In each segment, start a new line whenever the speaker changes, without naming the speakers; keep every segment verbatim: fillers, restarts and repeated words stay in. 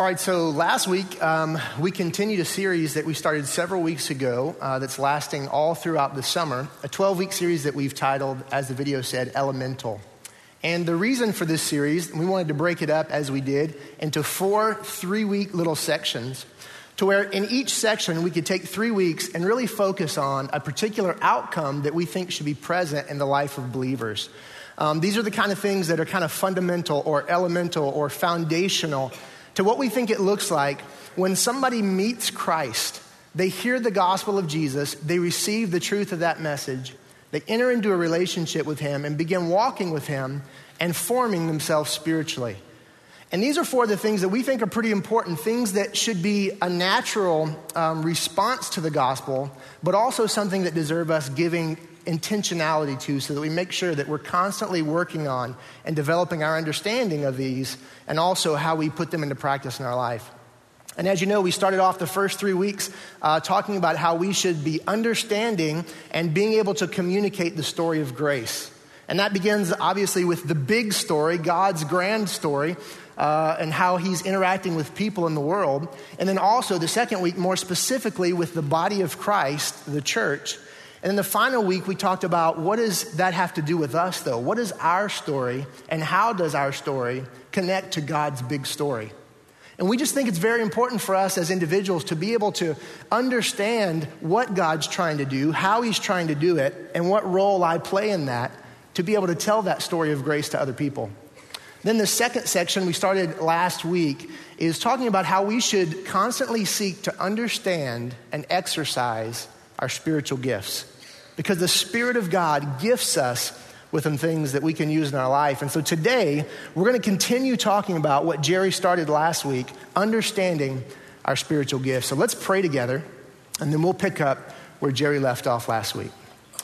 All right, so last week um, we continued a series that we started several weeks ago uh, that's lasting all throughout the summer, a twelve-week series that we've titled, as the video said, Elemental. And the reason for this series, we wanted to break it up as we did into four three-week little sections to where in each section we could take three weeks and really focus on a particular outcome that we think should be present in the life of believers. Um, these are the kind of things that are kind of fundamental or elemental or foundational to what we think it looks like when somebody meets Christ. They hear the gospel of Jesus, they receive the truth of that message, they enter into a relationship with him and begin walking with him and forming themselves spiritually. And these are four of the things that we think are pretty important, things that should be a natural um, response to the gospel, but also something that deserve us giving intentionality to, so that we make sure that we're constantly working on and developing our understanding of these and also how we put them into practice in our life. And as you know, we started off the first three weeks uh, talking about how we should be understanding and being able to communicate the story of grace. And that begins obviously with the big story, God's grand story, uh, and how he's interacting with people in the world. And then also the second week, more specifically with the body of Christ, the church. And then the final week, we talked about what does that have to do with us, though? What is our story, and how does our story connect to God's big story? And we just think it's very important for us as individuals to be able to understand what God's trying to do, how he's trying to do it, and what role I play in that, to be able to tell that story of grace to other people. Then the second section we started last week is talking about how we should constantly seek to understand and exercise our spiritual gifts. Because the Spirit of God gifts us with some things that we can use in our life. And so today, we're going to continue talking about what Jerry started last week, understanding our spiritual gifts. So let's pray together, and then we'll pick up where Jerry left off last week.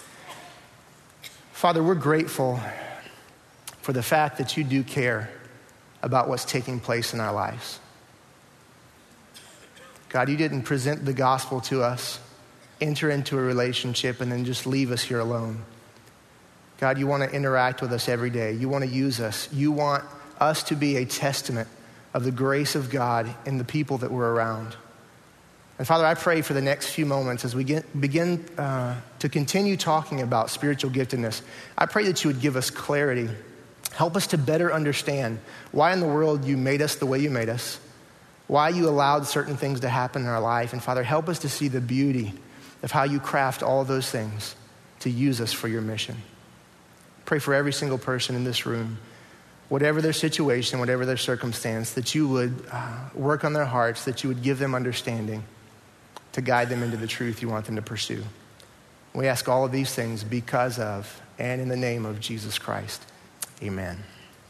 Father, we're grateful for the fact that you do care about what's taking place in our lives. God, you didn't present the gospel to us, enter into a relationship, and then just leave us here alone. God, you want to interact with us every day. You want to use us. You want us to be a testament of the grace of God in the people that we're around. And Father, I pray for the next few moments as we get, begin uh, to continue talking about spiritual giftedness. I pray that you would give us clarity. Help us to better understand why in the world you made us the way you made us, why you allowed certain things to happen in our life. And Father, help us to see the beauty of how you craft all of those things to use us for your mission. Pray for every single person in this room, whatever their situation, whatever their circumstance, that you would uh, work on their hearts, that you would give them understanding to guide them into the truth you want them to pursue. We ask all of these things because of and in the name of Jesus Christ. Amen.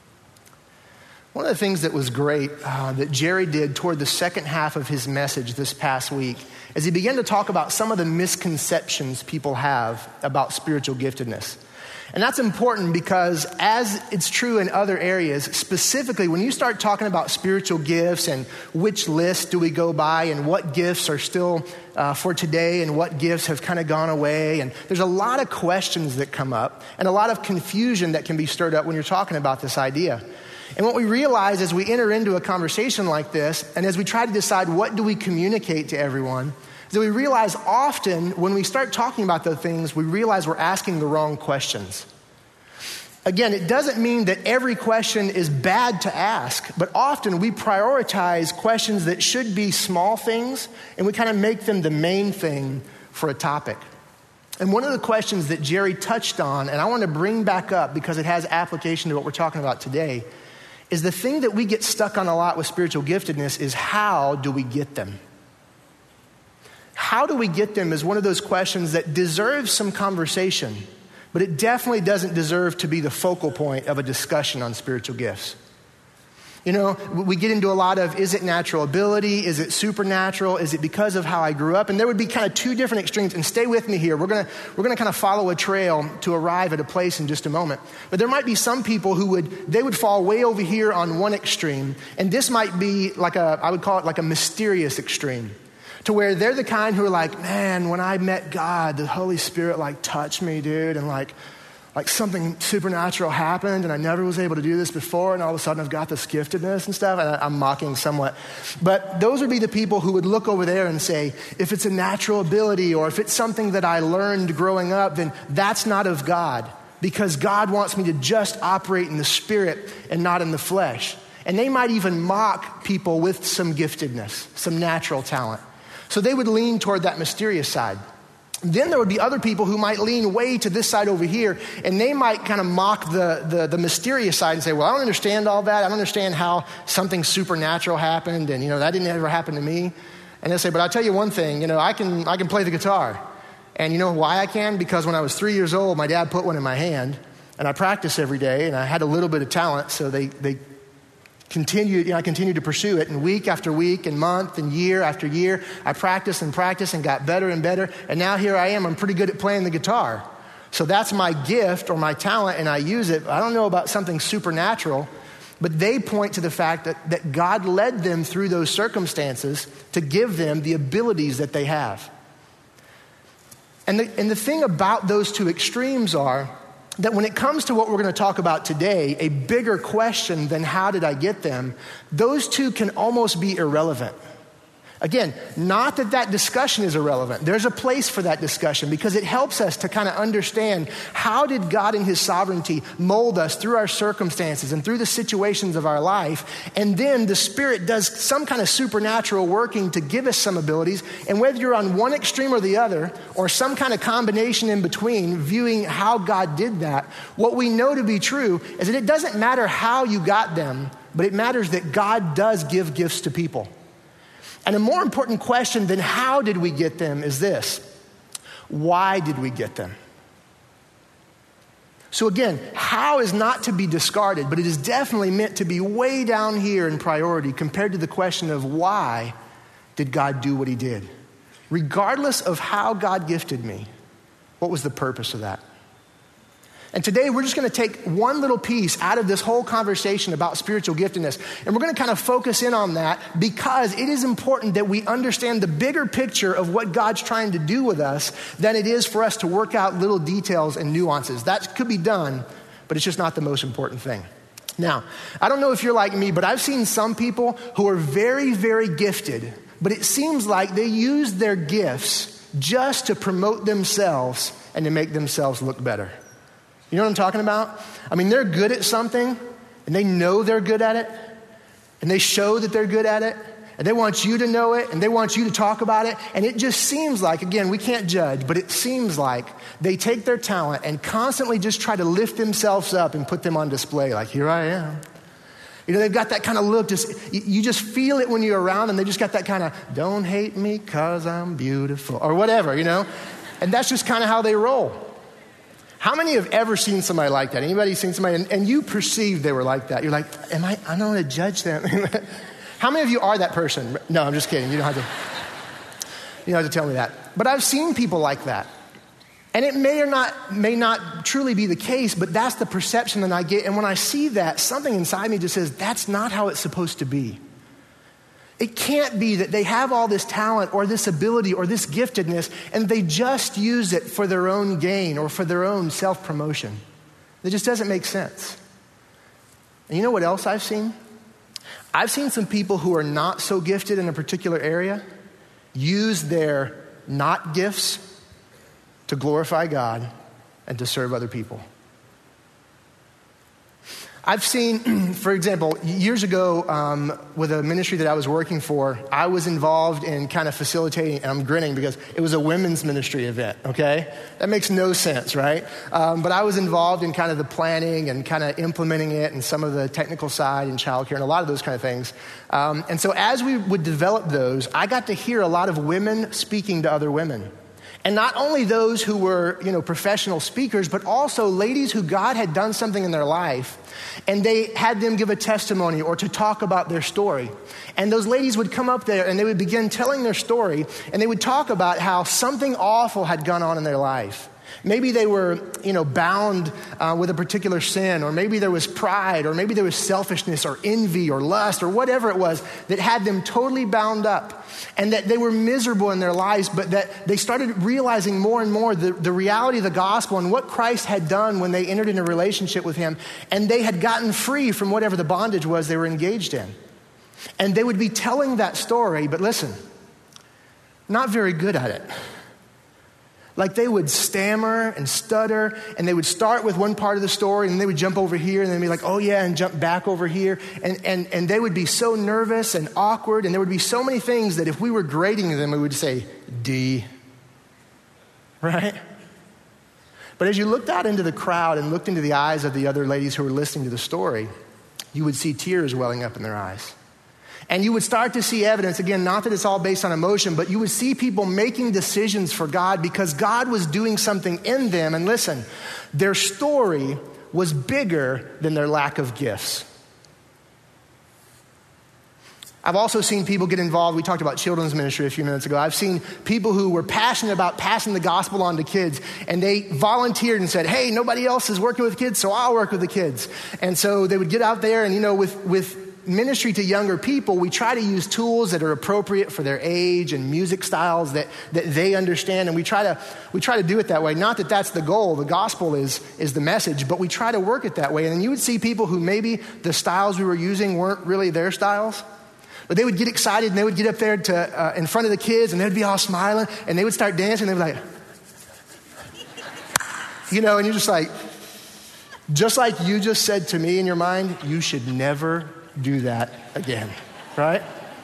One of the things that was great uh, that Jerry did toward the second half of his message this past week is he began to talk about some of the misconceptions people have about spiritual giftedness. And that's important because, as it's true in other areas, specifically when you start talking about spiritual gifts and which list do we go by and what gifts are still uh, for today and what gifts have kind of gone away, and there's a lot of questions that come up and a lot of confusion that can be stirred up when you're talking about this idea. And what we realize as we enter into a conversation like this, and as we try to decide what do we communicate to everyone, is that we realize often when we start talking about those things, we realize we're asking the wrong questions. Again, it doesn't mean that every question is bad to ask, but often we prioritize questions that should be small things, and we kind of make them the main thing for a topic. And one of the questions that Jerry touched on, and I want to bring back up because it has application to what we're talking about today, is the thing that we get stuck on a lot with spiritual giftedness is how do we get them? How do we get them is one of those questions that deserves some conversation, but it definitely doesn't deserve to be the focal point of a discussion on spiritual gifts. You know, we get into a lot of, is it natural ability? Is it supernatural? Is it because of how I grew up? And there would be kind of two different extremes. And stay with me here. We're going to we're going to kind of follow a trail to arrive at a place in just a moment. But there might be some people who would, they would fall way over here on one extreme. And this might be like a, I would call it like a mysterious extreme. To where they're the kind who are like, man, when I met God, the Holy Spirit like touched me, dude. And like, like something supernatural happened and I never was able to do this before, and all of a sudden I've got this giftedness and stuff, and I, I'm mocking somewhat. But those would be the people who would look over there and say, if it's a natural ability or if it's something that I learned growing up, then that's not of God, because God wants me to just operate in the Spirit and not in the flesh. And they might even mock people with some giftedness, some natural talent. So they would lean toward that mysterious side. Then there would be other people who might lean way to this side over here, and they might kind of mock the, the, the mysterious side and say, well, I don't understand all that. I don't understand how something supernatural happened, and, you know, that didn't ever happen to me. And they'll say, but I'll tell you one thing, you know, I can, I can play the guitar. And you know why I can? Because when I was three years old, my dad put one in my hand, and I practiced every day, and I had a little bit of talent, so they, they continued, you know, I continued to pursue it, and week after week and month and year after year, I practiced and practiced and got better and better, and now here I am, I'm pretty good at playing the guitar. So that's my gift or my talent, and I use it. I don't know about something supernatural, but they point to the fact that, that God led them through those circumstances to give them the abilities that they have. And the, and the thing about those two extremes are that when it comes to what we're going to talk about today, a bigger question than how did I get them, those two can almost be irrelevant. Again, not that that discussion is irrelevant. There's a place for that discussion because it helps us to kind of understand how did God in his sovereignty mold us through our circumstances and through the situations of our life. And then the Spirit does some kind of supernatural working to give us some abilities. And whether you're on one extreme or the other, or some kind of combination in between, viewing how God did that, what we know to be true is that it doesn't matter how you got them, but it matters that God does give gifts to people. And a more important question than how did we get them is this: why did we get them? So again, how is not to be discarded, but it is definitely meant to be way down here in priority compared to the question of why did God do what he did? Regardless of how God gifted me, what was the purpose of that? And today we're just going to take one little piece out of this whole conversation about spiritual giftedness, and we're going to kind of focus in on that because it is important that we understand the bigger picture of what God's trying to do with us than it is for us to work out little details and nuances. That could be done, but it's just not the most important thing. Now, I don't know if you're like me, but I've seen some people who are very, very gifted, but it seems like they use their gifts just to promote themselves and to make themselves look better. You know what I'm talking about? I mean, they're good at something, and they know they're good at it, and they show that they're good at it, and they want you to know it, and they want you to talk about it, and it just seems like, again, we can't judge, but it seems like they take their talent and constantly just try to lift themselves up and put them on display, like, here I am. You know, they've got that kind of look, just you just feel it when you're around them. They just got that kind of, don't hate me because I'm beautiful, or whatever, you know? And that's just kind of how they roll. How many have ever seen somebody like that? Anybody seen somebody and, and you perceived they were like that? You're like, am I, I don't want to judge them. How many of you are that person? No, I'm just kidding. You don't have to, you don't have to tell me that. But I've seen people like that. And it may or not, may not truly be the case, but that's the perception that I get. And when I see that, something inside me just says, that's not how it's supposed to be. It can't be that they have all this talent or this ability or this giftedness and they just use it for their own gain or for their own self-promotion. It just doesn't make sense. And you know what else I've seen? I've seen some people who are not so gifted in a particular area use their not gifts to glorify God and to serve other people. I've seen, for example, years ago um, with a ministry that I was working for, I was involved in kind of facilitating, and I'm grinning because it was a women's ministry event, okay? That makes no sense, right? Um, but I was involved in kind of the planning and kind of implementing it and some of the technical side and childcare and a lot of those kind of things. Um, and so as we would develop those, I got to hear a lot of women speaking to other women. And not only those who were, you know, professional speakers, but also ladies who God had done something in their life, and they had them give a testimony or to talk about their story. And those ladies would come up there and they would begin telling their story, and they would talk about how something awful had gone on in their life. Maybe they were, you know, bound uh, with a particular sin, or maybe there was pride, or maybe there was selfishness or envy or lust or whatever it was that had them totally bound up, and that they were miserable in their lives, but that they started realizing more and more the, the reality of the gospel and what Christ had done when they entered into a relationship with him, and they had gotten free from whatever the bondage was they were engaged in. And they would be telling that story, but listen, not very good at it. Like they would stammer and stutter, and they would start with one part of the story, and they would jump over here, and they'd be like, oh yeah, and jump back over here. And, and, and they would be so nervous and awkward, and there would be so many things that if we were grading them, we would say, D. Right? But as you looked out into the crowd and looked into the eyes of the other ladies who were listening to the story, you would see tears welling up in their eyes. And you would start to see evidence, again, not that it's all based on emotion, but you would see people making decisions for God because God was doing something in them. And listen, their story was bigger than their lack of gifts. I've also seen people get involved. We talked about children's ministry a few minutes ago. I've seen people who were passionate about passing the gospel on to kids, and they volunteered and said, hey, nobody else is working with kids, so I'll work with the kids. And so they would get out there, and you know, with, with ministry to younger people, we try to use tools that are appropriate for their age and music styles that, that they understand, and we try to we try to do it that way. Not that that's the goal. The gospel is is the message, but we try to work it that way. And then you would see people who maybe the styles we were using weren't really their styles, but they would get excited and they would get up there to uh, in front of the kids, and they'd be all smiling, and they would start dancing. They'd be like, you know, and you're just like, just like you just said to me in your mind, you should never do that again, right?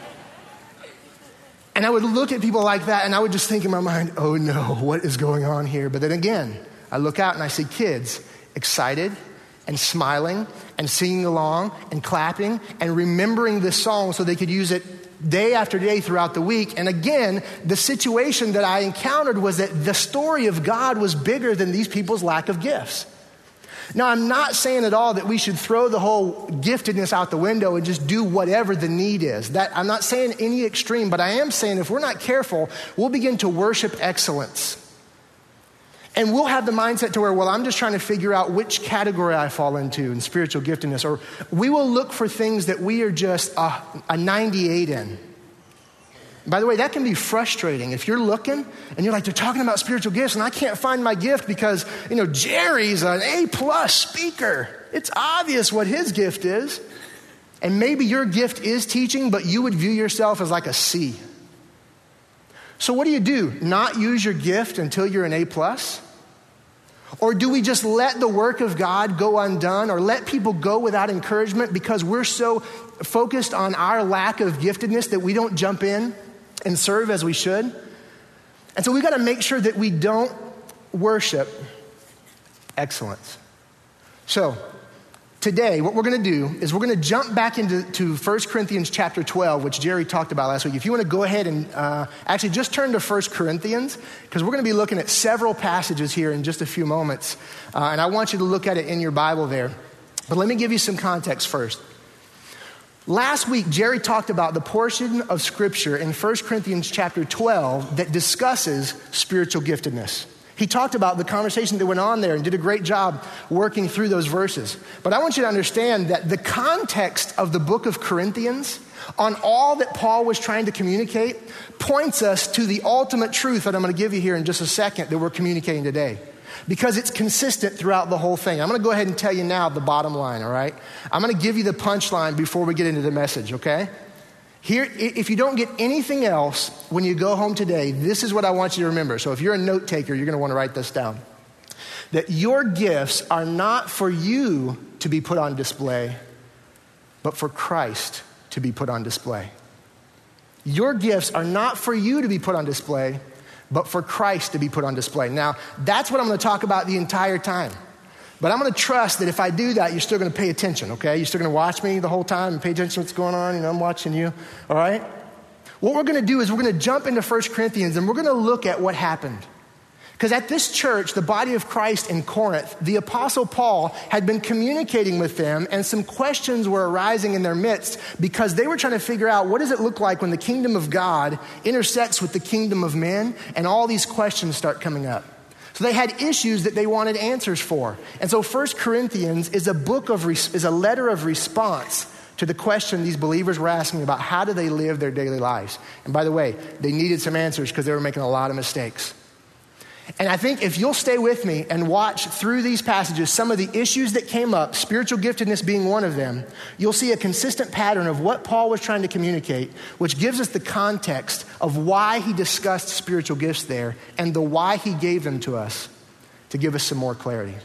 And I would look at people like that, and I would just think in my mind, oh no, what is going on here? But then again, I look out and I see kids excited and smiling and singing along and clapping and remembering this song so they could use it day after day throughout the week. And again, the situation that I encountered was that the story of God was bigger than these people's lack of gifts. Now, I'm not saying at all that we should throw the whole giftedness out the window and just do whatever the need is. That I'm not saying any extreme, but I am saying if we're not careful, we'll begin to worship excellence. And we'll have the mindset to where, well, I'm just trying to figure out which category I fall into in spiritual giftedness. Or we will look for things that we are just a, a ninety-eight in. By the way, that can be frustrating. If you're looking and you're like, they're talking about spiritual gifts and I can't find my gift because, you know, Jerry's an A-plus speaker. It's obvious what his gift is. And maybe your gift is teaching, but you would view yourself as like a C. So what do you do? Not use your gift until you're an A-plus? Or do we just let the work of God go undone, or let people go without encouragement because we're so focused on our lack of giftedness that we don't jump in and serve as we should? And so we got to make sure that we don't worship excellence. So today, what we're going to do is we're going to jump back into to First Corinthians chapter twelve, which Jerry talked about last week. If you want to go ahead and uh, actually just turn to First Corinthians, because we're going to be looking at several passages here in just a few moments. Uh, and I want you to look at it in your Bible there. But let me give you some context first. Last week, Jerry talked about the portion of Scripture in First Corinthians chapter twelve that discusses spiritual giftedness. He talked about the conversation that went on there and did a great job working through those verses. But I want you to understand that the context of the book of Corinthians on all that Paul was trying to communicate points us to the ultimate truth that I'm going to give you here in just a second that we're communicating today. Because it's consistent throughout the whole thing. I'm going to go ahead and tell you now the bottom line, all right? I'm going to give you the punchline before we get into the message, okay? Here, if you don't get anything else when you go home today, this is what I want you to remember. So if you're a note taker, you're going to want to write this down. That your gifts are not for you to be put on display, but for Christ to be put on display. Your gifts are not for you to be put on display, but for Christ to be put on display. Now, that's what I'm going to talk about the entire time. But I'm going to trust that if I do that, you're still going to pay attention, okay? You're still going to watch me the whole time and pay attention to what's going on. You know, I'm watching you, all right? What we're going to do is we're going to jump into First Corinthians and we're going to look at what happened. Because at this church, the body of Christ in Corinth, the Apostle Paul had been communicating with them, and some questions were arising in their midst because they were trying to figure out, what does it look like when the kingdom of God intersects with the kingdom of men? And all these questions start coming up. So they had issues that they wanted answers for. And so First Corinthians is a book of, is a letter of response to the question these believers were asking about how do they live their daily lives. And by the way, they needed some answers because they were making a lot of mistakes. And I think if you'll stay with me and watch through these passages, some of the issues that came up, spiritual giftedness being one of them, you'll see a consistent pattern of what Paul was trying to communicate, which gives us the context of why he discussed spiritual gifts there and the why he gave them to us to give us some more clarity.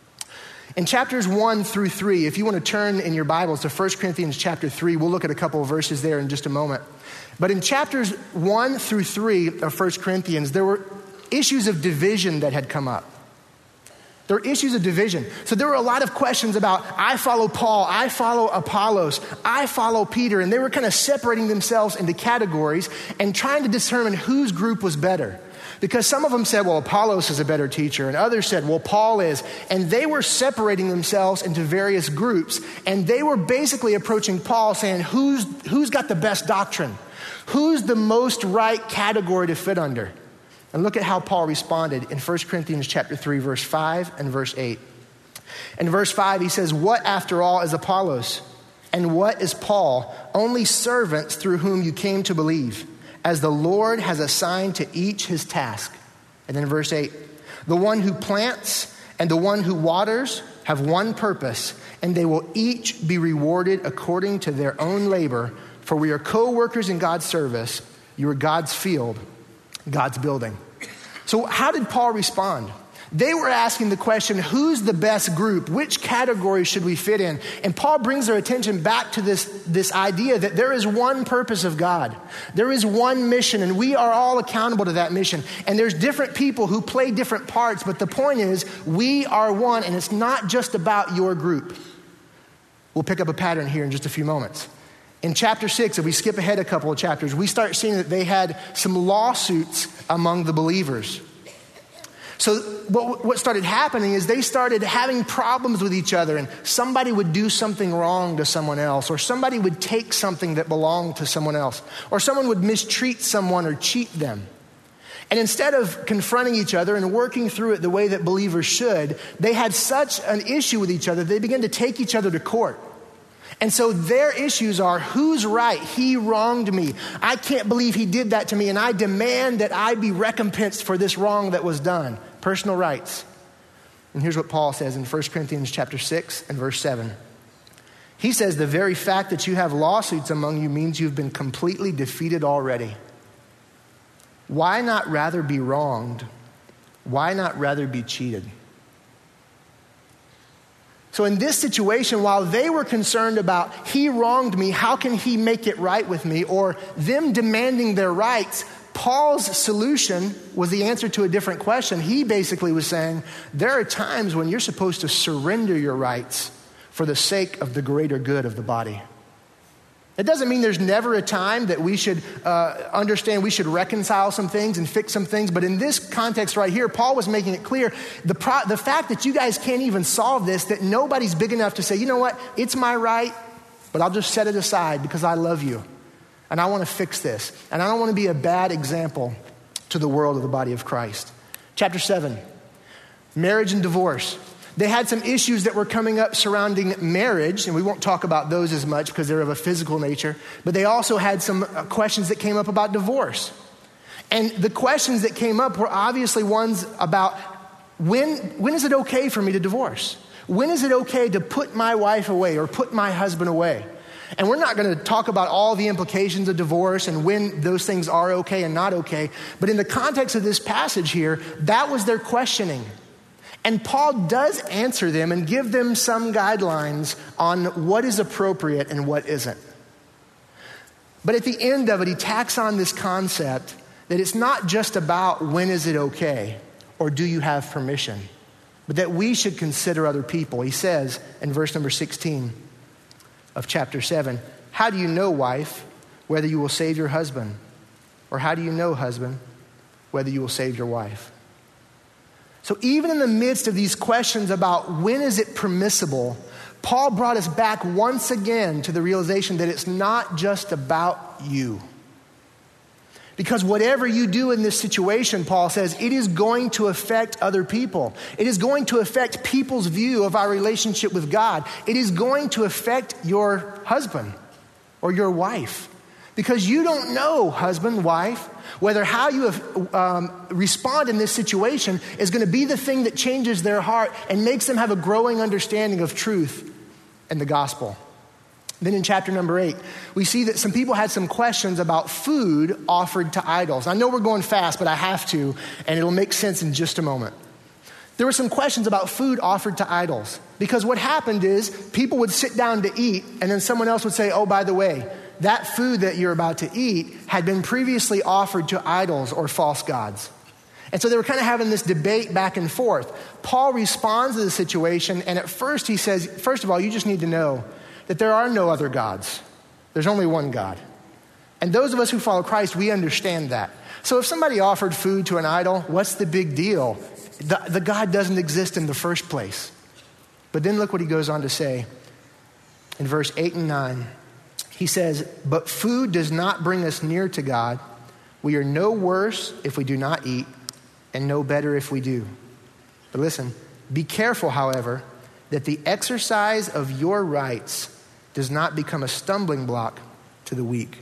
In chapters one through three, if you want to turn in your Bibles to First Corinthians chapter three, we'll look at a couple of verses there in just a moment. But in chapters one through three of First Corinthians, there were issues of division that had come up. There were issues of division. So there were a lot of questions about, I follow Paul, I follow Apollos, I follow Peter. And they were kind of separating themselves into categories and trying to determine whose group was better. Because some of them said, well, Apollos is a better teacher. And others said, well, Paul is. And they were separating themselves into various groups. And they were basically approaching Paul saying, who's, who's got the best doctrine? Who's the most right category to fit under? And look at how Paul responded in First Corinthians chapter three, verse five and verse eight. In verse five, he says, what after all is Apollos? And what is Paul? Only servants through whom you came to believe, as the Lord has assigned to each his task. And then verse eight, the one who plants and the one who waters have one purpose, and they will each be rewarded according to their own labor. For we are co-workers in God's service. You are God's field, God's building. So how did Paul respond? They were asking the question, who's the best group? Which category should we fit in? And Paul brings their attention back to this, this idea that there is one purpose of God. There is one mission, and we are all accountable to that mission. And there's different people who play different parts, but the point is, we are one, and it's not just about your group. We'll pick up a pattern here in just a few moments. In chapter six, if we skip ahead a couple of chapters, we start seeing that they had some lawsuits among the believers. So what, what started happening is they started having problems with each other, and somebody would do something wrong to someone else, or somebody would take something that belonged to someone else, or someone would mistreat someone or cheat them. And instead of confronting each other and working through it the way that believers should, they had such an issue with each other, they began to take each other to court. And so their issues are, who's right? He wronged me. I can't believe he did that to me, and I demand that I be recompensed for this wrong that was done. Personal rights. And here's what Paul says in First Corinthians chapter six and verse seven. He says, the very fact that you have lawsuits among you means you've been completely defeated already. Why not rather be wronged? Why not rather be cheated? So in this situation, while they were concerned about, he wronged me, how can he make it right with me? Or them demanding their rights, Paul's solution was the answer to a different question. He basically was saying, there are times when you're supposed to surrender your rights for the sake of the greater good of the body. It doesn't mean there's never a time that we should uh, understand we should reconcile some things and fix some things. But in this context right here, Paul was making it clear, the, pro- the fact that you guys can't even solve this, that nobody's big enough to say, you know what, it's my right, but I'll just set it aside because I love you. And I want to fix this. And I don't want to be a bad example to the world of the body of Christ. Chapter seven, marriage and divorce. They had some issues that were coming up surrounding marriage, and we won't talk about those as much because they're of a physical nature, but they also had some questions that came up about divorce. And the questions that came up were obviously ones about when, when is it okay for me to divorce? When is it okay to put my wife away or put my husband away? And we're not going to talk about all the implications of divorce and when those things are okay and not okay, but in the context of this passage here, that was their questioning. And Paul does answer them and give them some guidelines on what is appropriate and what isn't. But at the end of it, he tacks on this concept that it's not just about when is it okay or do you have permission, but that we should consider other people. He says in verse number sixteen of chapter seven, how do you know, wife, whether you will save your husband? Or how do you know, husband, whether you will save your wife? So even in the midst of these questions about when is it permissible, Paul brought us back once again to the realization that it's not just about you. Because whatever you do in this situation, Paul says, it is going to affect other people. It is going to affect people's view of our relationship with God. It is going to affect your husband or your wife. Because you don't know, husband, wife, whether how you have, um, respond in this situation is going to be the thing that changes their heart and makes them have a growing understanding of truth and the gospel. Then in chapter number eight, we see that some people had some questions about food offered to idols. I know we're going fast, but I have to, and it'll make sense in just a moment. There were some questions about food offered to idols. Because what happened is people would sit down to eat, and then someone else would say, oh, by the way, that food that you're about to eat had been previously offered to idols or false gods. And so they were kind of having this debate back and forth. Paul responds to the situation, and at first he says, first of all, you just need to know that there are no other gods. There's only one God. And those of us who follow Christ, we understand that. So if somebody offered food to an idol, what's the big deal? The, the God doesn't exist in the first place. But then look what he goes on to say in verse eight and nine. He says, but food does not bring us near to God. We are no worse if we do not eat, and no better if we do. But listen, be careful, however, that the exercise of your rights does not become a stumbling block to the weak.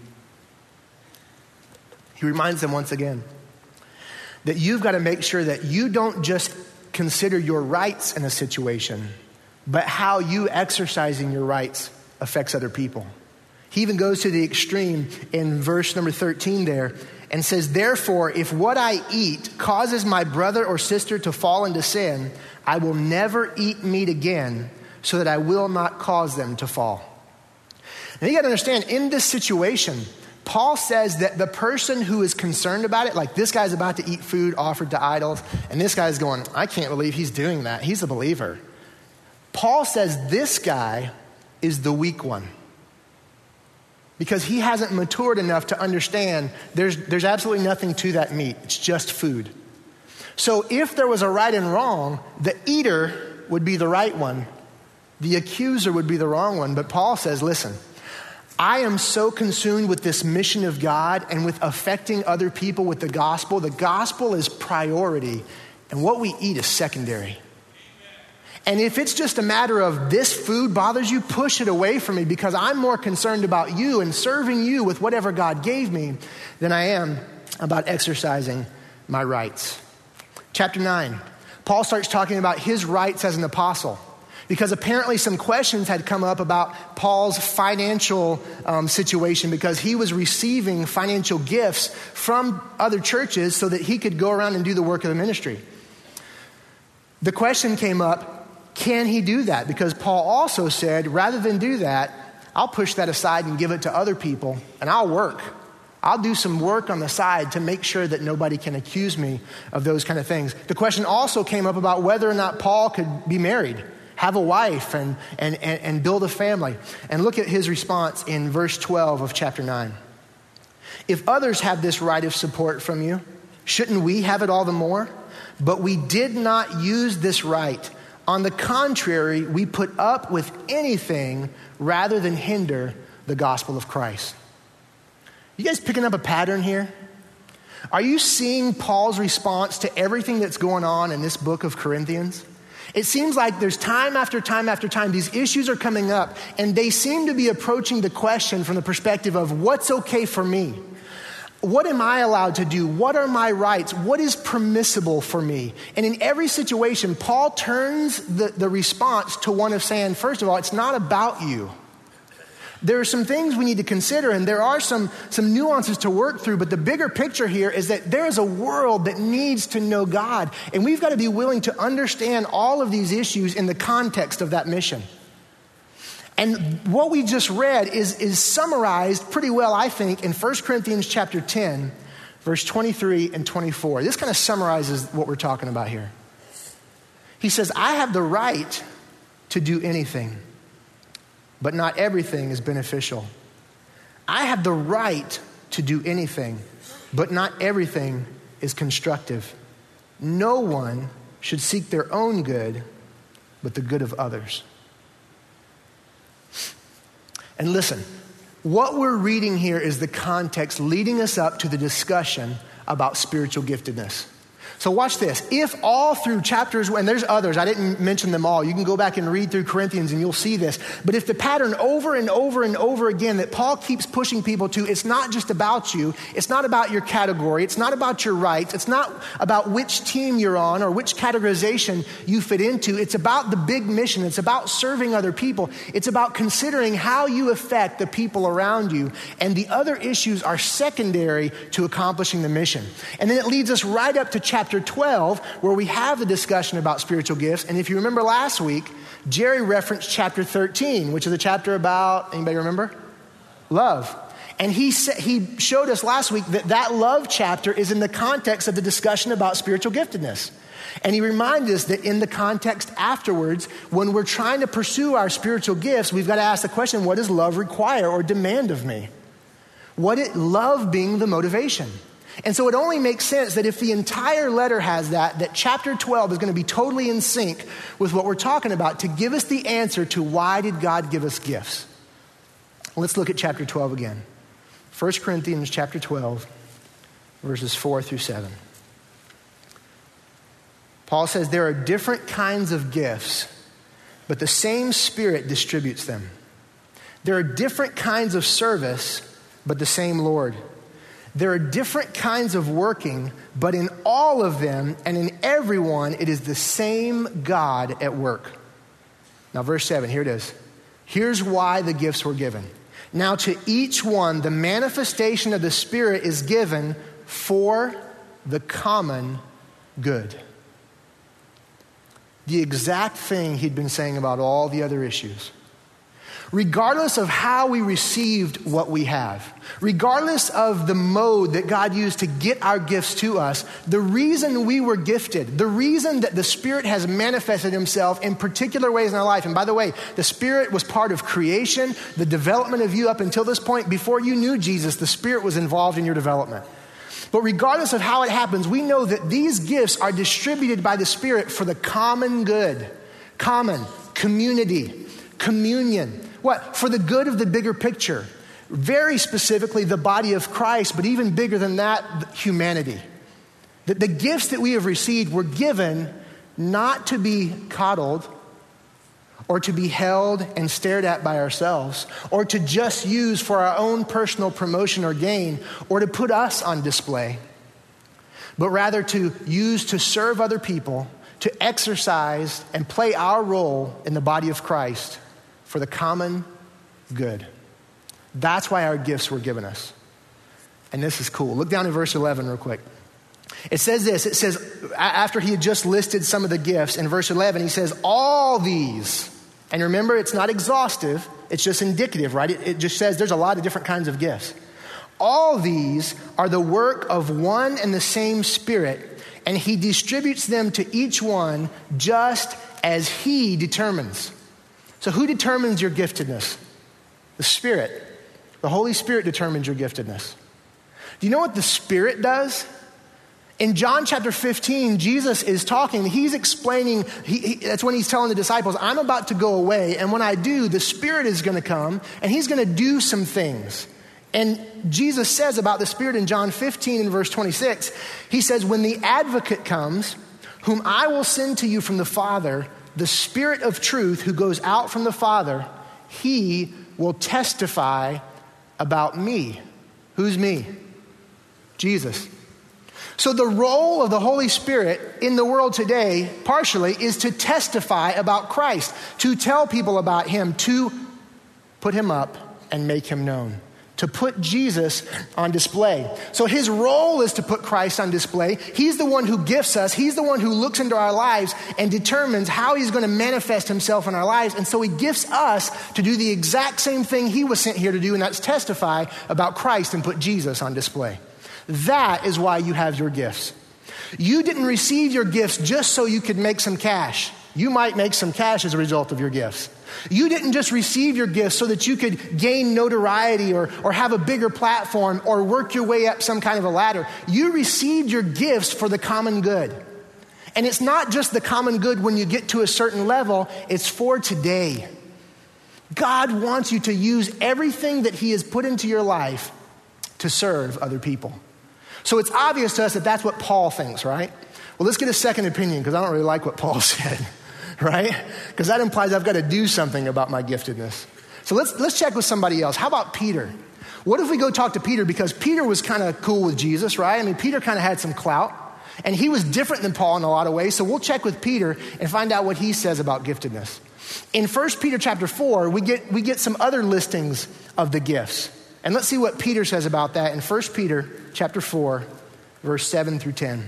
He reminds them once again that you've got to make sure that you don't just consider your rights in a situation, but how you exercising your rights affects other people. He even goes to the extreme in verse number thirteen there and says, therefore, if what I eat causes my brother or sister to fall into sin, I will never eat meat again so that I will not cause them to fall. Now you got to understand, in this situation, Paul says that the person who is concerned about it, like this guy's about to eat food offered to idols, and this guy's going, I can't believe he's doing that. He's a believer. Paul says this guy is the weak one. Because he hasn't matured enough to understand there's, there's absolutely nothing to that meat. It's just food. So if there was a right and wrong, the eater would be the right one. The accuser would be the wrong one. But Paul says, listen, I am so consumed with this mission of God and with affecting other people with the gospel. The gospel is priority, and what we eat is secondary. And if it's just a matter of this food bothers you, push it away from me, because I'm more concerned about you and serving you with whatever God gave me than I am about exercising my rights. Chapter nine, Paul starts talking about his rights as an apostle, because apparently some questions had come up about Paul's financial um, situation, because he was receiving financial gifts from other churches so that he could go around and do the work of the ministry. The question came up, can he do that? Because Paul also said, rather than do that, I'll push that aside and give it to other people, and I'll work. I'll do some work on the side to make sure that nobody can accuse me of those kind of things. The question also came up about whether or not Paul could be married, have a wife, and, and, and, and build a family. And look at his response in verse twelve of chapter nine. If others have this right of support from you, shouldn't we have it all the more? But we did not use this right. On the contrary, we put up with anything rather than hinder the gospel of Christ. You guys picking up a pattern here? Are you seeing Paul's response to everything that's going on in this book of Corinthians? It seems like there's time after time after time, these issues are coming up, and they seem to be approaching the question from the perspective of what's okay for me? What am I allowed to do? What are my rights? What is permissible for me? And in every situation, Paul turns the, the response to one of saying, first of all, it's not about you. There are some things we need to consider, and there are some, some nuances to work through, but the bigger picture here is that there is a world that needs to know God, and we've got to be willing to understand all of these issues in the context of that mission. And what we just read is, is summarized pretty well, I think, in First Corinthians chapter ten, verse twenty-three and twenty-four. This kind of summarizes what we're talking about here. He says, I have the right to do anything, but not everything is beneficial. I have the right to do anything, but not everything is constructive. No one should seek their own good, but the good of others. And listen, What we're reading here is the context leading us up to the discussion about spiritual giftedness. So watch this. If all through chapters, and there's others, I didn't mention them all. You can go back and read through Corinthians and you'll see this. But if the pattern over and over and over again that Paul keeps pushing people to, it's not just about you. It's not about your category. It's not about your rights. It's not about which team you're on or which categorization you fit into. It's about the big mission. It's about serving other people. It's about considering how you affect the people around you. And the other issues are secondary to accomplishing the mission. And then it leads us right up to chapter twelve, where we have the discussion about spiritual gifts. And if you remember last week, Jerry referenced chapter thirteen, which is a chapter about, anybody remember? Love. And he sa- he showed us last week that that love chapter is in the context of the discussion about spiritual giftedness. And he reminded us that in the context afterwards, when we're trying to pursue our spiritual gifts, we've got to ask the question, what does love require or demand of me? What it, love being the motivation. And so it only makes sense that if the entire letter has that, that chapter twelve is going to be totally in sync with what we're talking about to give us the answer to why did God give us gifts. Let's look at chapter twelve again. First Corinthians chapter twelve, verses four through seven. Paul says there are different kinds of gifts, but the same Spirit distributes them. There are different kinds of service, but the same Lord. There are different kinds of working, but in all of them and in everyone, it is the same God at work. Now, verse seven, here it is. Here's why the gifts were given. Now, to each one, the manifestation of the Spirit is given for the common good. The exact thing he'd been saying about all the other issues. Regardless of how we received what we have, regardless of the mode that God used to get our gifts to us, the reason we were gifted, the reason that the Spirit has manifested himself in particular ways in our life, and by the way, the Spirit was part of creation, the development of you up until this point. Before you knew Jesus, the Spirit was involved in your development. But regardless of how it happens, we know that these gifts are distributed by the Spirit for the common good. Common, community, communion. What? For the good of the bigger picture. Very specifically, the body of Christ, but even bigger than that, humanity. That the gifts that we have received were given not to be coddled or to be held and stared at by ourselves or to just use for our own personal promotion or gain or to put us on display, but rather to use to serve other people, to exercise and play our role in the body of Christ for the common good. That's why our gifts were given us. And this is cool. Look down in verse eleven real quick. It says this. It says, after he had just listed some of the gifts, in verse eleven, he says, all these. And remember, it's not exhaustive. It's just indicative, right? It, it just says there's a lot of different kinds of gifts. All these are the work of one and the same Spirit, and he distributes them to each one just as he determines. So who determines your giftedness? The Spirit. The Holy Spirit determines your giftedness. Do you know what the Spirit does? In John chapter fifteen, Jesus is talking. He's explaining, he, he, that's when he's telling the disciples, I'm about to go away, and when I do, the Spirit is going to come, and he's going to do some things. And Jesus says about the Spirit in John fifteen and verse twenty-six, he says, when the advocate comes, whom I will send to you from the Father, the Spirit of truth who goes out from the Father, he will testify about me. Who's me? Jesus. So the role of the Holy Spirit in the world today, partially, is to testify about Christ, to tell people about him, to put him up and make him known, to put Jesus on display. So his role is to put Christ on display. He's the one who gifts us. He's the one who looks into our lives and determines how he's going to manifest himself in our lives. And so he gifts us to do the exact same thing he was sent here to do, and that's testify about Christ and put Jesus on display. That is why you have your gifts. You didn't receive your gifts just so you could make some cash. You might make some cash as a result of your gifts. You didn't just receive your gifts so that you could gain notoriety or, or have a bigger platform or work your way up some kind of a ladder. You received your gifts for the common good. And it's not just the common good when you get to a certain level, it's for today. God wants you to use everything that he has put into your life to serve other people. So it's obvious to us that that's what Paul thinks, right? Well, let's get a second opinion, because I don't really like what Paul said, right? Because that implies I've got to do something about my giftedness. So let's let's check with somebody else. How about Peter? What if we go talk to Peter? Because Peter was kind of cool with Jesus, right? I mean, Peter kind of had some clout, and he was different than Paul in a lot of ways. So we'll check with Peter and find out what he says about giftedness. In First Peter chapter four, we get we get some other listings of the gifts. And let's see what Peter says about that in First Peter chapter four, verse seven through ten.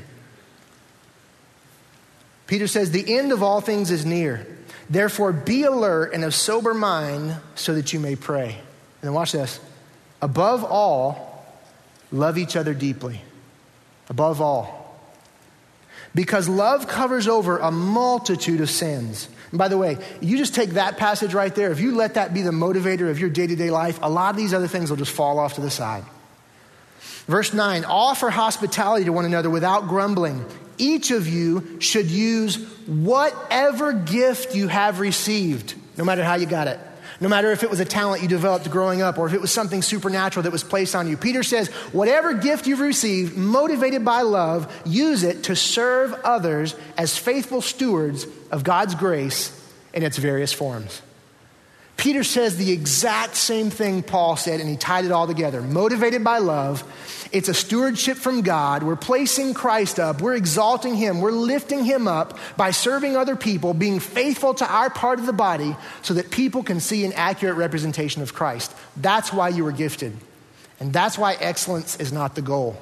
Peter says, the end of all things is near. Therefore, be alert and of sober mind so that you may pray. And then watch this. Above all, love each other deeply. Above all. Because love covers over a multitude of sins. And by the way, you just take that passage right there. If you let that be the motivator of your day-to-day life, a lot of these other things will just fall off to the side. Verse nine, offer hospitality to one another without grumbling. Each of you should use whatever gift you have received, no matter how you got it. No matter if it was a talent you developed growing up or if it was something supernatural that was placed on you. Peter says, whatever gift you've received, motivated by love, use it to serve others as faithful stewards of God's grace in its various forms. Peter says the exact same thing Paul said, and he tied it all together. Motivated by love, it's a stewardship from God. We're placing Christ up. We're exalting him. We're lifting him up by serving other people, being faithful to our part of the body so that people can see an accurate representation of Christ. That's why you were gifted. And that's why excellence is not the goal.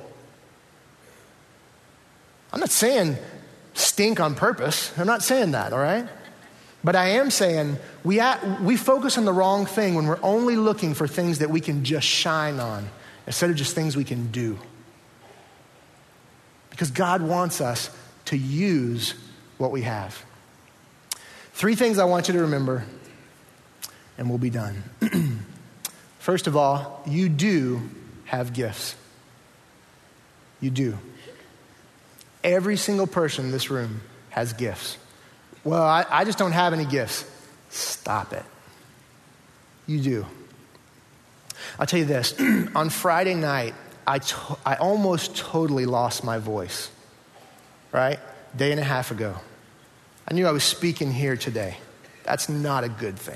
I'm not saying stink on purpose. I'm not saying that, all right? But I am saying we at, we focus on the wrong thing when we're only looking for things that we can just shine on instead of just things we can do. Because God wants us to use what we have. Three things I want you to remember, and we'll be done. First of all, you do have gifts. You do. Every single person in this room has gifts. Well, I, I just don't have any gifts. Stop it. You do. I'll tell you this. On Friday night, I, to- I almost totally lost my voice, right? Day and a half ago. I knew I was speaking here today. That's not a good thing.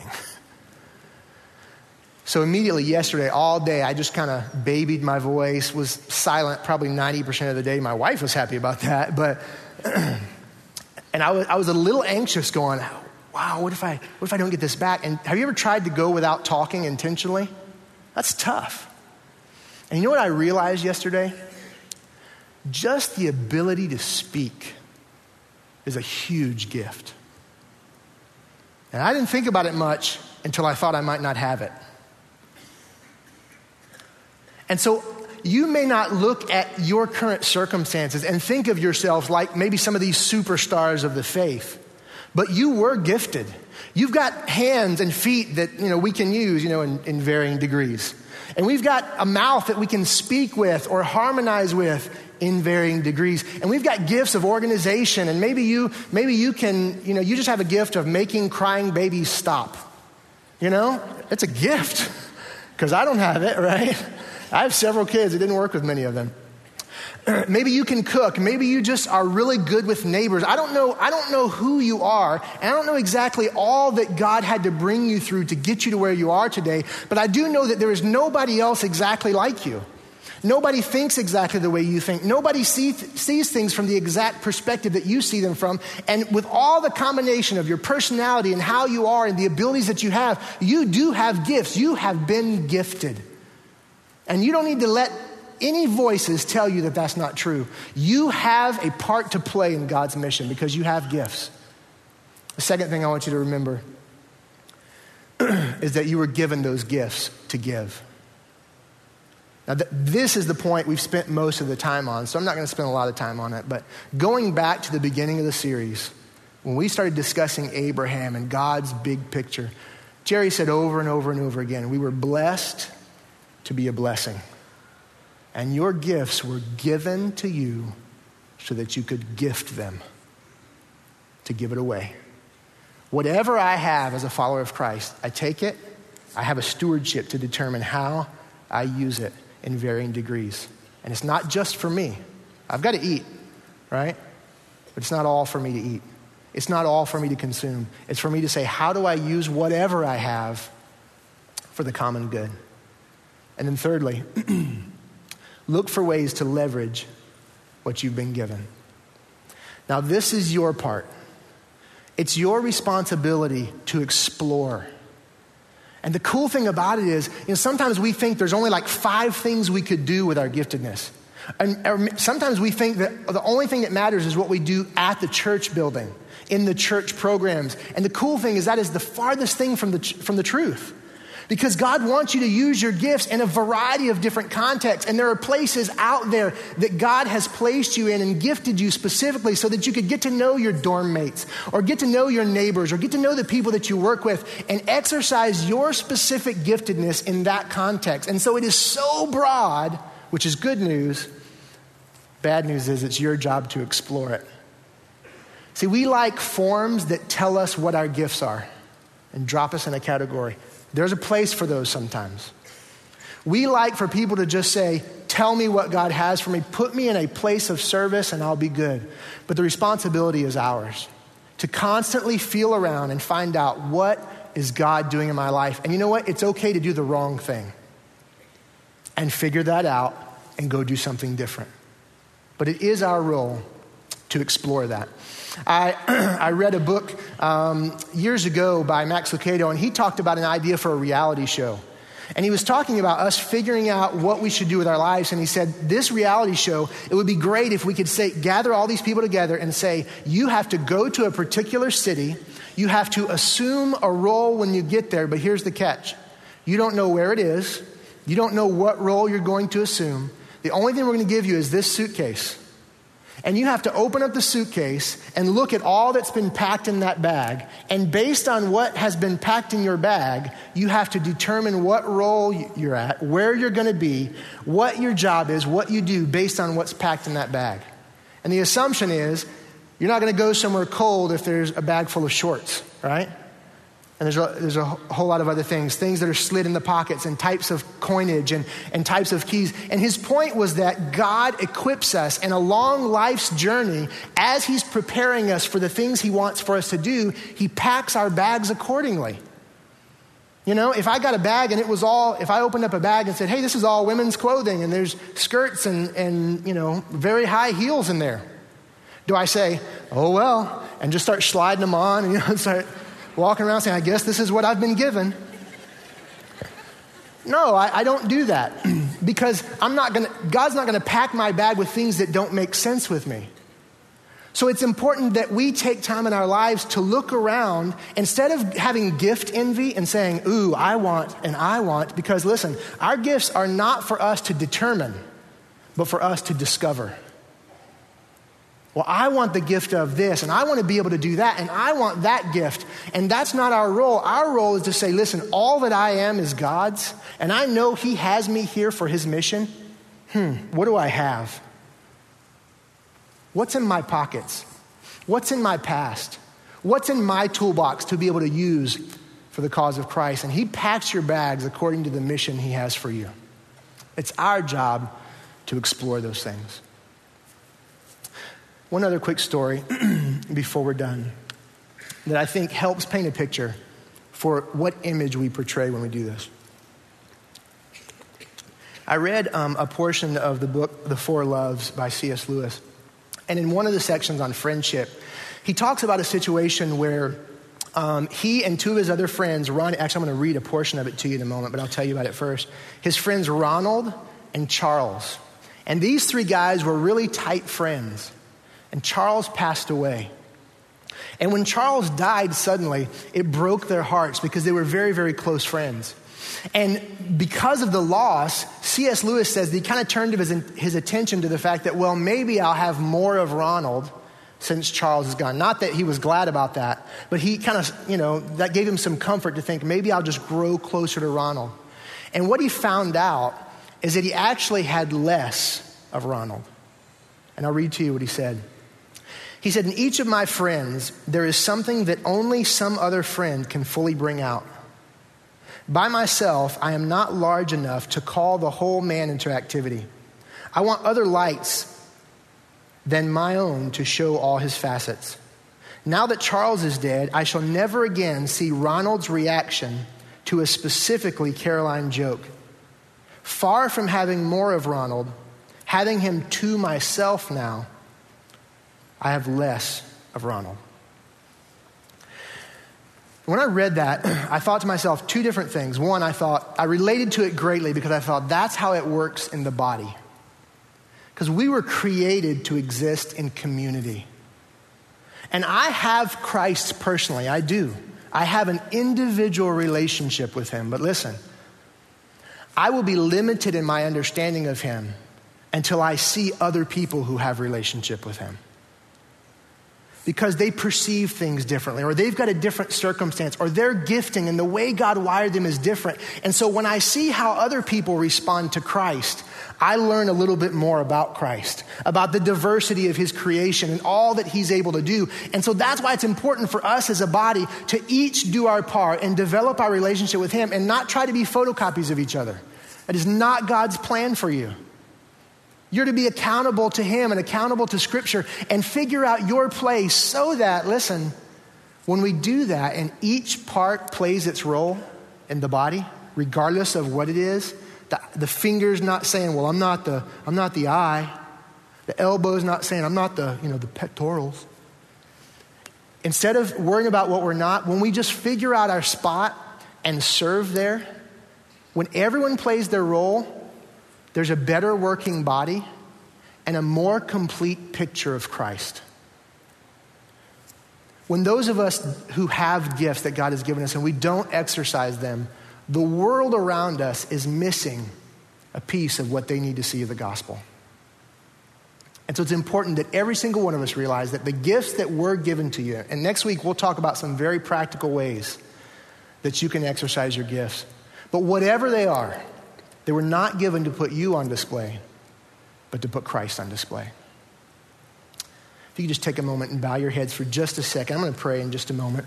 So immediately yesterday, all day, I just kind of babied my voice, was silent probably ninety percent of the day. My wife was happy about that, but... And I was, I was a little anxious going, wow, what if I what if I don't get this back? And have you ever tried to go without talking intentionally? That's tough. And you know what I realized yesterday? Just the ability to speak is a huge gift. And I didn't think about it much until I thought I might not have it. And so you may not look at your current circumstances and think of yourself like maybe some of these superstars of the faith, but you were gifted. You've got hands and feet that, you know, we can use, you know, in, in varying degrees. And we've got a mouth that we can speak with or harmonize with in varying degrees. And we've got gifts of organization, and maybe you, maybe you can, you know, you just have a gift of making crying babies stop. You know, it's a gift because I don't have it, right? I have several kids. It didn't work with many of them. Maybe you can cook. Maybe you just are really good with neighbors. I don't know. I don't know who you are. And I don't know exactly all that God had to bring you through to get you to where you are today. But I do know that there is nobody else exactly like you. Nobody thinks exactly the way you think. Nobody see, sees things from the exact perspective that you see them from. And with all the combination of your personality and how you are and the abilities that you have, you do have gifts. You have been gifted. And you don't need to let any voices tell you that that's not true. You have a part to play in God's mission because you have gifts. The second thing I want you to remember is that you were given those gifts to give. Now, th- this is the point we've spent most of the time on, so I'm not going to spend a lot of time on it. But going back to the beginning of the series, when we started discussing Abraham and God's big picture, Jerry said over and over and over again, we were blessed to be a blessing. And your gifts were given to you so that you could gift them, to give it away. Whatever I have as a follower of Christ, I take it I have a stewardship to determine how I use it in varying degrees. And it's not just for me. I've got to eat, right? But it's not all for me to eat. It's not all for me to consume. It's for me to say, how do I use whatever I have for the common good? And then thirdly, look for ways to leverage what you've been given. Now, this is your part. It's your responsibility to explore. And the cool thing about it is, you know, sometimes we think there's only like five things we could do with our giftedness. And or sometimes we think that the only thing that matters is what we do at the church building, in the church programs. And the cool thing is that is the farthest thing from the from the truth. Because God wants you to use your gifts in a variety of different contexts. And there are places out there that God has placed you in and gifted you specifically so that you could get to know your dorm mates or get to know your neighbors or get to know the people that you work with and exercise your specific giftedness in that context. And so it is so broad, which is good news. Bad news is it's your job to explore it. See, we like forms that tell us what our gifts are and drop us in a category. There's a place for those sometimes. We like for people to just say, tell me what God has for me. Put me in a place of service and I'll be good. But the responsibility is ours to constantly feel around and find out what is God doing in my life. And you know what? It's okay to do the wrong thing and figure that out and go do something different. But it is our role to explore that. I I read a book um, years ago by Max Lucado, and he talked about an idea for a reality show. And he was talking about us figuring out what we should do with our lives. And he said, this reality show, it would be great if we could say, gather all these people together and say, you have to go to a particular city. You have to assume a role when you get there. But here's the catch. You don't know where it is. You don't know what role you're going to assume. The only thing we're going to give you is this suitcase. And you have to open up the suitcase and look at all that's been packed in that bag. And based on what has been packed in your bag, you have to determine what role you're at, where you're going to be, what your job is, what you do based on what's packed in that bag. And the assumption is you're not going to go somewhere cold if there's a bag full of shorts, right? And there's a, there's a whole lot of other things, things that are slid in the pockets and types of coinage and, and types of keys. And his point was that God equips us in a long life's journey as he's preparing us for the things he wants for us to do. He packs our bags accordingly. You know, if I got a bag and it was all, if I opened up a bag and said, hey, this is all women's clothing and there's skirts and, and you know, very high heels in there. Do I say, oh, well, and just start sliding them on and, you know, start walking around saying, I guess this is what I've been given. No, I, I don't do that because I'm not going to, God's not going to pack my bag with things that don't make sense with me. So it's important that we take time in our lives to look around instead of having gift envy and saying, ooh, I want and I want, because listen, our gifts are not for us to determine, but for us to discover. Well, I want the gift of this, and I want to be able to do that, and I want that gift. And that's not our role. Our role is to say, listen, all that I am is God's, and I know he has me here for his mission. Hmm, what do I have? What's in my pockets? What's in my past? What's in my toolbox to be able to use for the cause of Christ? And he packs your bags according to the mission he has for you. It's our job to explore those things. One other quick story before we're done that I think helps paint a picture for what image we portray when we do this. I read um, a portion of the book, The Four Loves by C S Lewis. And in one of the sections on friendship, he talks about a situation where um, he and two of his other friends, Ron, actually I'm going to read a portion of it to you in a moment, but I'll tell you about it first. His friends Ronald and Charles. And these three guys were really tight friends. And Charles passed away. And when Charles died suddenly, it broke their hearts because they were very, very close friends. And because of the loss, C S Lewis says that he kind of turned his, his attention to the fact that, well, maybe I'll have more of Ronald since Charles is gone. Not that he was glad about that, but he kind of, you know, that gave him some comfort to think maybe I'll just grow closer to Ronald. And what he found out is that he actually had less of Ronald. And I'll read to you what he said. He said, in each of my friends, there is something that only some other friend can fully bring out. By myself, I am not large enough to call the whole man into activity. I want other lights than my own to show all his facets. Now that Charles is dead, I shall never again see Ronald's reaction to a specifically Caroline joke. Far from having more of Ronald, having him to myself now, I have less of Ronald. When I read that, I thought to myself two different things. One, I thought, I related to it greatly because I thought that's how it works in the body. Because we were created to exist in community. And I have Christ personally, I do. I have an individual relationship with him. But listen, I will be limited in my understanding of him until I see other people who have relationship with him. Because they perceive things differently, or they've got a different circumstance, or their gifting and the way God wired them is different. And so when I see how other people respond to Christ, I learn a little bit more about Christ, about the diversity of his creation and all that he's able to do. And so that's why it's important for us as a body to each do our part and develop our relationship with him and not try to be photocopies of each other. That is not God's plan for you. You're to be accountable to him and accountable to Scripture and figure out your place so that, listen, when we do that and each part plays its role in the body, regardless of what it is, the, the finger's not saying, well, I'm not the I'm not the eye. The elbow's not saying, I'm not the, you know, the pectorals. Instead of worrying about what we're not, when we just figure out our spot and serve there, when everyone plays their role, there's a better working body and a more complete picture of Christ. When those of us who have gifts that God has given us and we don't exercise them, the world around us is missing a piece of what they need to see of the gospel. And so it's important that every single one of us realize that the gifts that were given to you, and next week we'll talk about some very practical ways that you can exercise your gifts. But whatever they are, they were not given to put you on display, but to put Christ on display. If you could just take a moment and bow your heads for just a second. I'm going to pray in just a moment.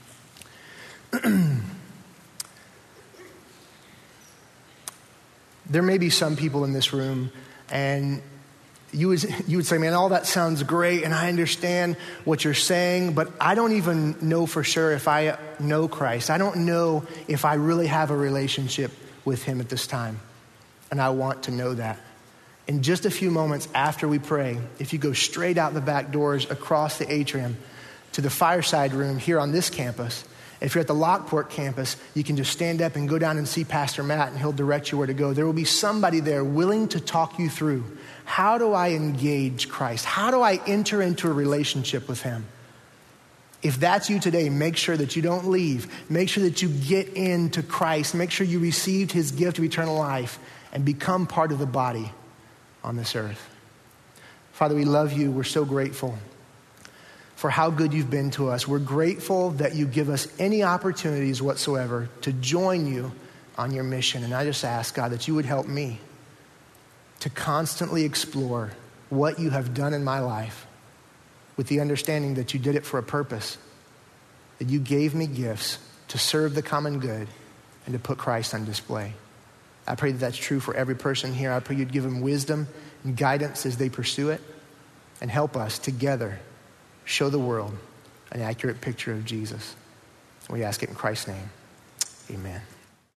There may be some people in this room, and you would, you would say, man, all that sounds great, and I understand what you're saying, but I don't even know for sure if I know Christ. I don't know if I really have a relationship with him at this time. And I want to know that. In just a few moments after we pray, if you go straight out the back doors across the atrium to the fireside room here on this campus, if you're at the Lockport campus, you can just stand up and go down and see Pastor Matt and he'll direct you where to go. There will be somebody there willing to talk you through, how do I engage Christ? How do I enter into a relationship with him? If that's you today, make sure that you don't leave. Make sure that you get into Christ. Make sure you received his gift of eternal life and become part of the body on this earth. Father, we love you. We're so grateful for how good you've been to us. We're grateful that you give us any opportunities whatsoever to join you on your mission. And I just ask, God, that you would help me to constantly explore what you have done in my life with the understanding that you did it for a purpose, that you gave me gifts to serve the common good and to put Christ on display. I pray that that's true for every person here. I pray you'd give them wisdom and guidance as they pursue it, and help us together show the world an accurate picture of Jesus. We ask it in Christ's name. Amen.